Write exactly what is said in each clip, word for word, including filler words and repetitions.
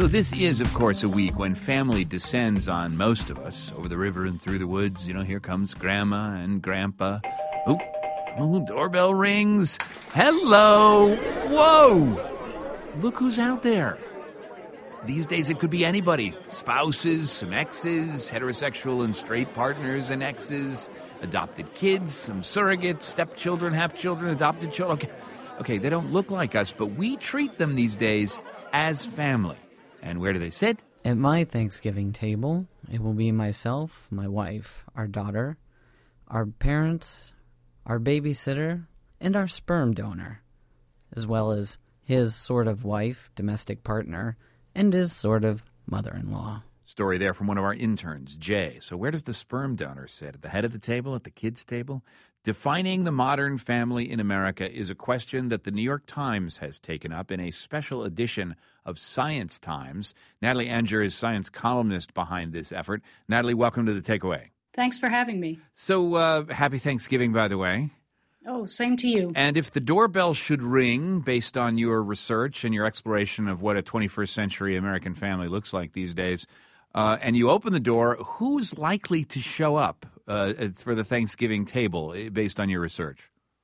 So this is, of course, a week when family descends on most of us. Over the river and through the woods, you know, here comes Grandma and Grandpa. Oh, oh, doorbell rings. Hello. Whoa. Look who's out there. These days it could be anybody. Spouses, some exes, heterosexual and straight partners and exes, adopted kids, some surrogates, stepchildren, half-children, adopted children. Okay. okay, they don't look like us, but we treat them these days as family. And where do they sit? At my Thanksgiving table, it will be myself, my wife, our daughter, our parents, our babysitter, and our sperm donor, as well as his sort of wife, domestic partner, and his sort of mother-in-law. Story there from one of our interns, Jay. So where does the sperm donor sit? At the head of the table? At the kids' table? Defining the modern family in America is a question that the New York Times has taken up in a special edition of Science Times. Natalie Anger is science columnist behind this effort. Natalie, welcome to The Takeaway. Thanks for having me. So, uh, happy Thanksgiving, by the way. Oh, same to you. And if the doorbell should ring, based on your research and your exploration of what a twenty-first century American family looks like these days, uh, and you open the door, who's likely to show up uh, for the Thanksgiving table, based on your research?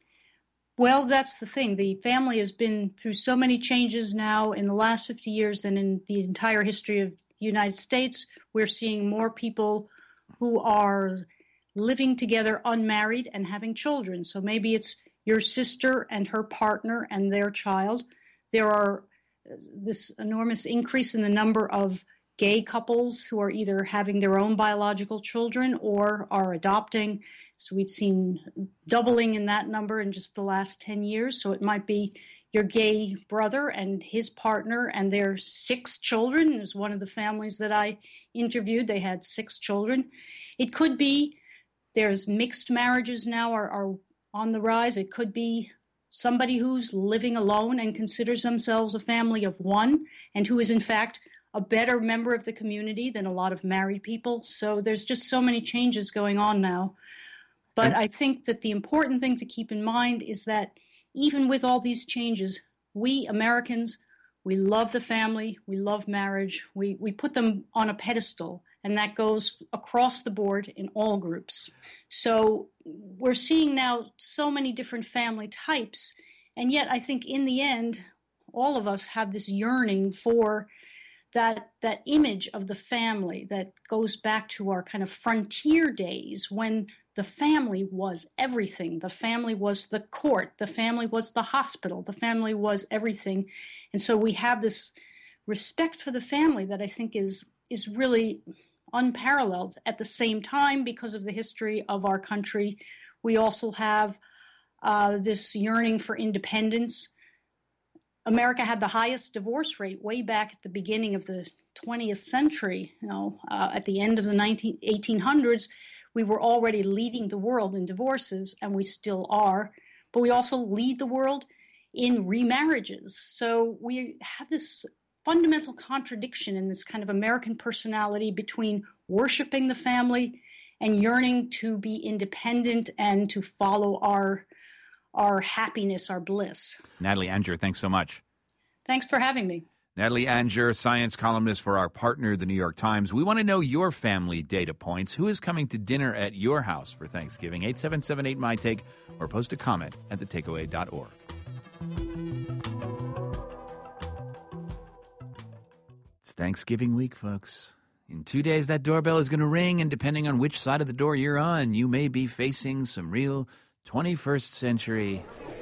Well, that's the thing. The family has been through so many changes now in the last fifty years than in the entire history of the United States. We're seeing more people who are living together unmarried and having children. So maybe it's your sister and her partner and their child. There are this enormous increase in the number of gay couples who are either having their own biological children or are adopting. So we've seen doubling in that number in just the last ten years. So it might be your gay brother and his partner and their six children. It was one of the families that I interviewed. They had six children. It could be there's mixed marriages now are, are on the rise. It could be somebody who's living alone and considers themselves a family of one and who is in fact a better member of the community than a lot of married people. So there's just so many changes going on now. But I think that the important thing to keep in mind is that even with all these changes, we Americans, we love the family, we love marriage, we, we put them on a pedestal, and that goes across the board in all groups. So we're seeing now so many different family types, and yet I think in the end, all of us have this yearning for that that image of the family that goes back to our kind of frontier days when the family was everything. The family was the court. The family was the hospital. The family was everything. And so we have this respect for the family that I think is is really unparalleled. At the same time, because of the history of our country, we also have uh, this yearning for independence. America had the highest divorce rate way back at the beginning of the twentieth century. You know, uh, at the end of the nineteen, eighteen hundreds, we were already leading the world in divorces, and we still are. But we also lead the world in remarriages. So we have this fundamental contradiction in this kind of American personality between worshiping the family and yearning to be independent and to follow our our happiness, our bliss. Natalie Anger, thanks so much. Thanks for having me. Natalie Anger, science columnist for our partner, the New York Times. We want to know your family data points. Who is coming to dinner at your house for Thanksgiving? eight seven seven eight, M Y T A K E, or post a comment at the takeaway dot org. It's Thanksgiving week, folks. In two days, that doorbell is going to ring, and depending on which side of the door you're on, you may be facing some real twenty-first century.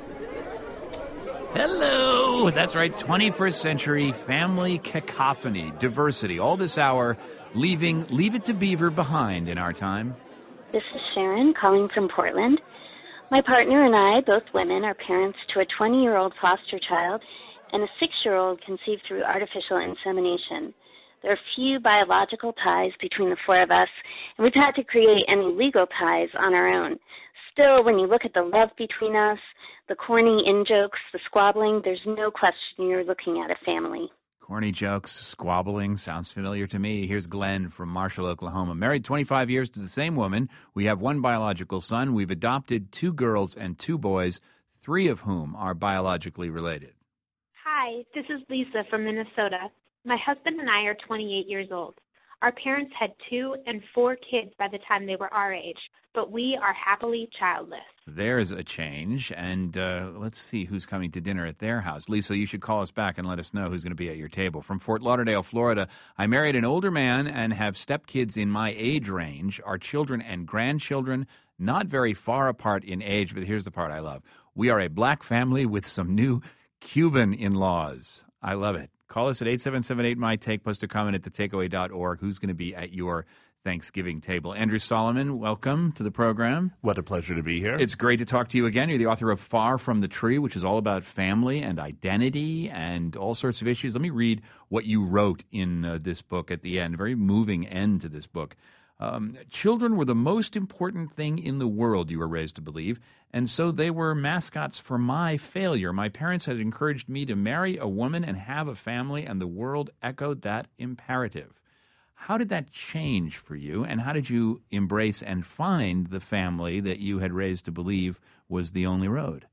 Hello! That's right, twenty-first century family cacophony, diversity. All this hour, leaving Leave It to Beaver behind in our time. This is Sharon calling from Portland. My partner and I, both women, are parents to a twenty-year-old foster child and a six-year-old conceived through artificial insemination. There are few biological ties between the four of us, and we've had to create any legal ties on our own. Still, when you look at the love between us, the corny in-jokes, the squabbling, there's no question you're looking at a family. Corny jokes, squabbling, sounds familiar to me. Here's Glenn from Marshall, Oklahoma. Married twenty-five years to the same woman. We have one biological son. We've adopted two girls and two boys, three of whom are biologically related. Hi, this is Lisa from Minnesota. My husband and I are twenty-eight years old. Our parents had two and four kids by the time they were our age, but we are happily childless. There's a change, and uh, let's see who's coming to dinner at their house. Lisa, you should call us back and let us know who's going to be at your table. From Fort Lauderdale, Florida, I married an older man and have stepkids in my age range. Our children and grandchildren not very far apart in age, but here's the part I love. We are a black family with some new Cuban in-laws. I love it. Call us at eight seven seven eight, M Y Take. Post a comment at the takeaway dot org. Who's going to be at your Thanksgiving table? Andrew Solomon, welcome to the program. What a pleasure to be here. It's great to talk to you again. You're the author of Far From the Tree, which is all about family and identity and all sorts of issues. Let me read what you wrote in uh, this book at the end. Very moving end to this book. Um, Children were the most important thing in the world, you were raised to believe, and so they were mascots for my failure. My parents had encouraged me to marry a woman and have a family, and the world echoed that imperative. How did that change for you, and how did you embrace and find the family that you had raised to believe was the only road?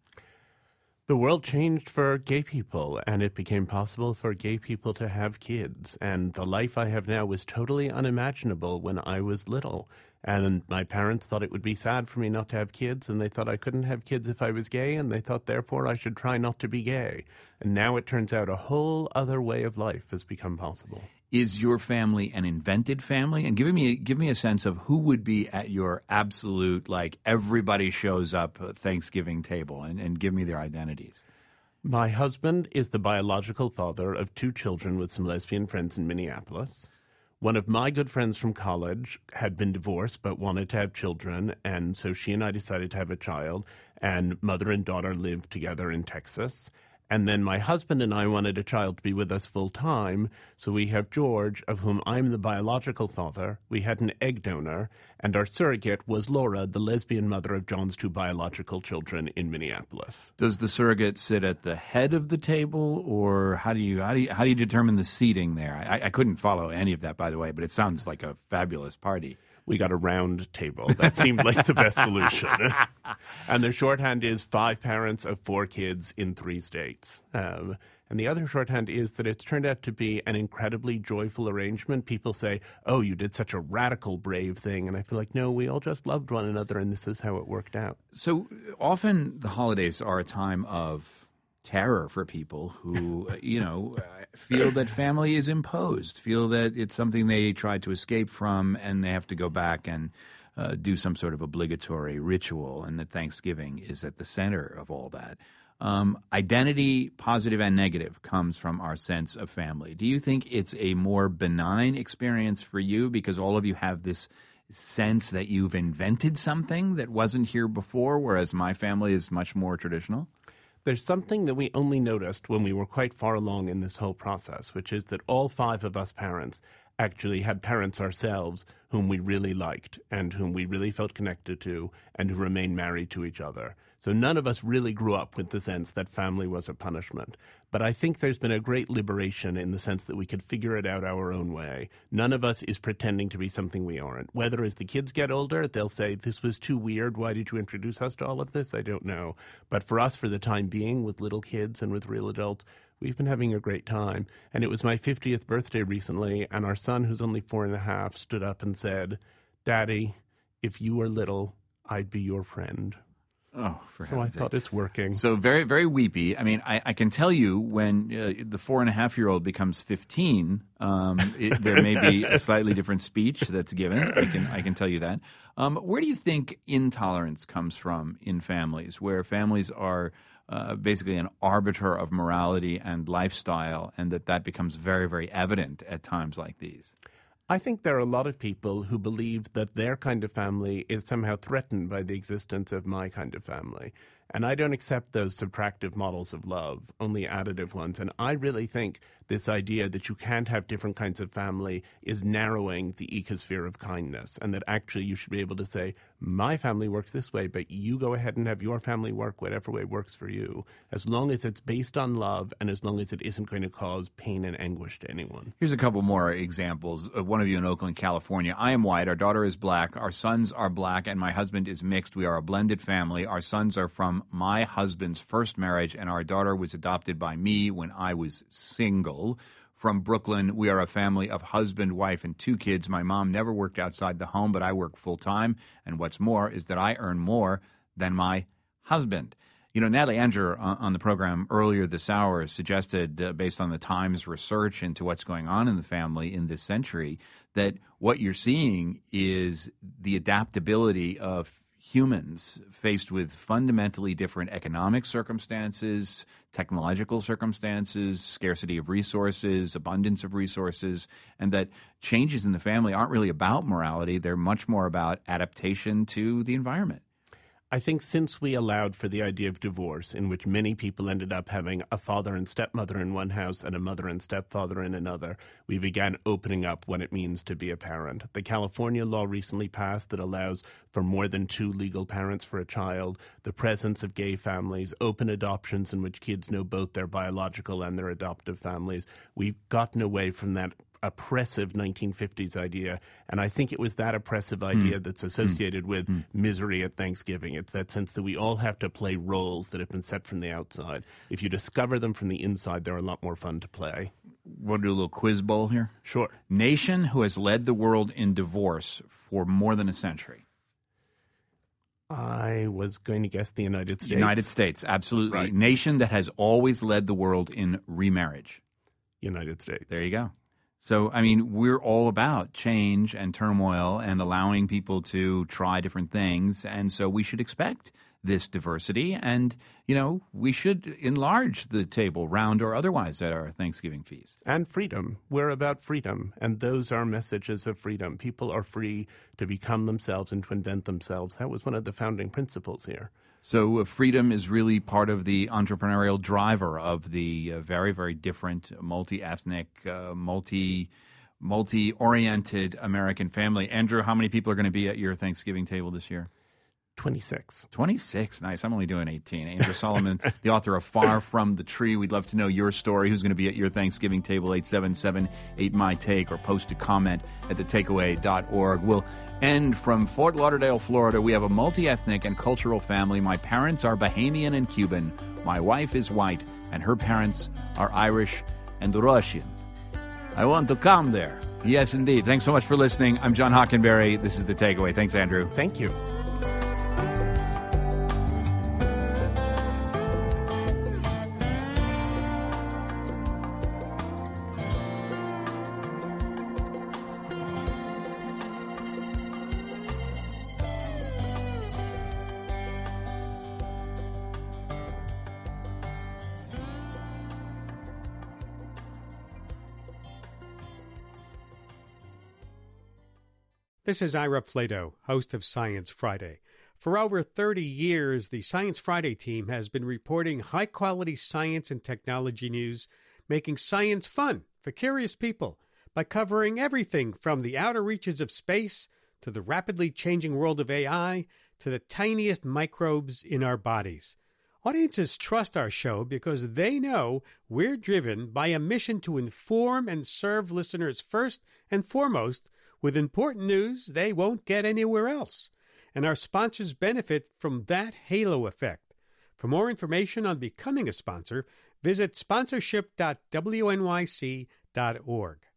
The world changed for gay people, and it became possible for gay people to have kids. And the life I have now was totally unimaginable when I was little. And my parents thought it would be sad for me not to have kids, and they thought I couldn't have kids if I was gay, and they thought, therefore, I should try not to be gay. And now it turns out a whole other way of life has become possible. Is your family an invented family? And give me give me a sense of who would be at your absolute, like, everybody shows up Thanksgiving table, and, and give me their identities. My husband is the biological father of two children with some lesbian friends in Minneapolis. One of my good friends from college had been divorced but wanted to have children, and so she and I decided to have a child, and mother and daughter lived together in Texas. And then my husband and I wanted a child to be with us full time, so we have George, of whom I'm the biological father. We had an egg donor, and our surrogate was Laura, the lesbian mother of John's two biological children in Minneapolis. Does the surrogate sit at the head of the table, or how do you how do you how do you determine the seating there? I, I couldn't follow any of that, by the way, but it sounds like a fabulous party. We got a round table. That seemed like the best solution. And the shorthand is five parents of four kids in three states. Um, and the other shorthand is that it's turned out to be an incredibly joyful arrangement. People say, oh, you did such a radical, brave thing. And I feel like, no, we all just loved one another, and this is how it worked out. So often the holidays are a time of terror for people who, you know, feel that family is imposed, feel that it's something they tried to escape from, and they have to go back and uh, do some sort of obligatory ritual, and that Thanksgiving is at the center of all that. Um, identity, positive and negative, comes from our sense of family. Do you think it's a more benign experience for you because all of you have this sense that you've invented something that wasn't here before, whereas my family is much more traditional? There's something that we only noticed when we were quite far along in this whole process, which is that all five of us parents actually had parents ourselves whom we really liked and whom we really felt connected to and who remained married to each other. So none of us really grew up with the sense that family was a punishment. But I think there's been a great liberation in the sense that we could figure it out our own way. None of us is pretending to be something we aren't. Whether as the kids get older, they'll say, this was too weird, why did you introduce us to all of this? I don't know. But for us, for the time being, with little kids and with real adults, we've been having a great time. And it was my fiftieth birthday recently, and our son, who's only four and a half, stood up and said, Daddy, if you were little, I'd be your friend. Oh, for so I thought it's working. So very, very weepy. I mean, I, I can tell you when uh, the four and a half year old becomes fifteen, um, it, there may be a slightly different speech that's given. I can, I can tell you that. Um, where do you think intolerance comes from in families, where families are uh, basically an arbiter of morality and lifestyle, and that that becomes very, very evident at times like these? I think there are a lot of people who believe that their kind of family is somehow threatened by the existence of my kind of family. And I don't accept those subtractive models of love, only additive ones. And I really think this idea that you can't have different kinds of family is narrowing the ecosphere of kindness, and that actually you should be able to say, my family works this way, but you go ahead and have your family work whatever way works for you, as long as it's based on love and as long as it isn't going to cause pain and anguish to anyone. Here's a couple more examples. Uh, one of you in Oakland, California. I am white. Our daughter is black. Our sons are black, and my husband is mixed. We are a blended family. Our sons are from my husband's first marriage, and our daughter was adopted by me when I was single. from Brooklyn. We are a family of husband, wife, and two kids. My mom never worked outside the home, but I work full-time. And what's more is that I earn more than my husband. You know, Natalie Anger on, on the program earlier this hour suggested, uh, based on the Times research into what's going on in the family in this century, that what you're seeing is the adaptability of humans faced with fundamentally different economic circumstances, technological circumstances, scarcity of resources, abundance of resources, and that changes in the family aren't really about morality. They're much more about adaptation to the environment. I think since we allowed for the idea of divorce, in which many people ended up having a father and stepmother in one house and a mother and stepfather in another, we began opening up what it means to be a parent. The California law recently passed that allows for more than two legal parents for a child, the presence of gay families, open adoptions in which kids know both their biological and their adoptive families. We've gotten away from that oppressive nineteen fifties idea, and I think it was that oppressive idea mm. that's associated mm. with mm. misery at Thanksgiving. It's that sense that we all have to play roles that have been set from the outside. If you discover them from the inside, they're a lot more fun to play. Want to do a little quiz bowl here? Sure. Nation who has led the world in divorce for more than a century. I was going to guess the United States. United States, absolutely. Right. Nation that has always led the world in remarriage. United States. There you go. So, I mean, we're all about change and turmoil and allowing people to try different things. And so we should expect this diversity. And, you know, we should enlarge the table, round or otherwise, at our Thanksgiving feast. And freedom. We're about freedom. And those are messages of freedom. People are free to become themselves and to invent themselves. That was one of the founding principles here. So uh, freedom is really part of the entrepreneurial driver of the uh, very, very different, multi-ethnic, uh, multi, multi-oriented American family. Andrew, how many people are going to be at your Thanksgiving table this year? twenty-six. twenty-six. Nice. I'm only doing eighteen. Andrew Solomon, the author of Far From the Tree. We'd love to know your story. Who's going to be at your Thanksgiving table? eight seven seven eight my take, or post a comment at the takeaway dot org. We'll end from Fort Lauderdale, Florida. We have a multi-ethnic and cultural family. My parents are Bahamian and Cuban. My wife is white, and her parents are Irish and Russian. I want to come there. Yes, indeed. Thanks so much for listening. I'm John Hockenberry. This is The Takeaway. Thanks, Andrew. Thank you. This is Ira Flato, host of Science Friday. For over thirty years, the Science Friday team has been reporting high-quality science and technology news, making science fun for curious people by covering everything from the outer reaches of space to the rapidly changing world of A I to the tiniest microbes in our bodies. Audiences trust our show because they know we're driven by a mission to inform and serve listeners first and foremost with important news they won't get anywhere else. And our sponsors benefit from that halo effect. For more information on becoming a sponsor, visit sponsorship dot w n y c dot org.